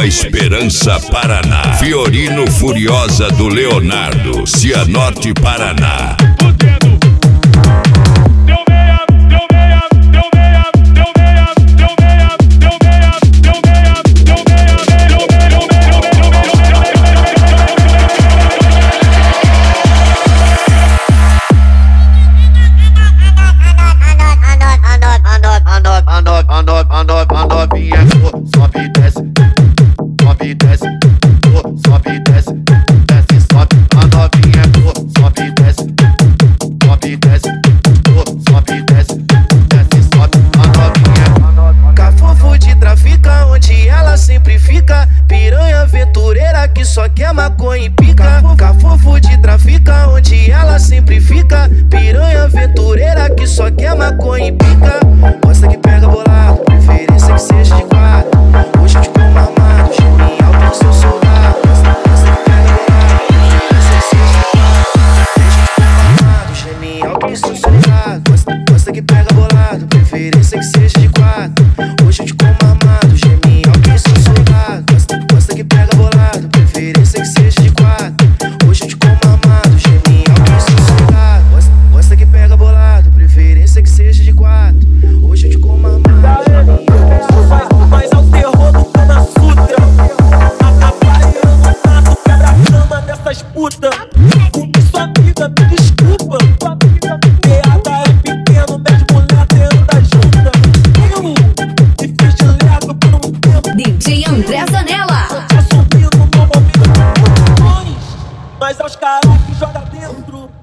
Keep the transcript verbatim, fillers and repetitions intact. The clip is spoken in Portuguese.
Nova Esperança, Paraná. Fiorino Furiosa do Leonardo, Cianorte, Paraná. A novinha sobe e desce, sobe e desce, sobe e desce, desce, sobe. A novinha sobe e desce, sobe e desce, sobe e desce, desce, sobe. A novinha Cafofo de trafica, onde ela sempre fica. Piranha aventureira que só quer maconha e pica. Cafofo de trafica, onde ela sempre fica. Piranha aventureira que só quer maconha e pica. Gosta que pega bolado, preferência que seja de quatro.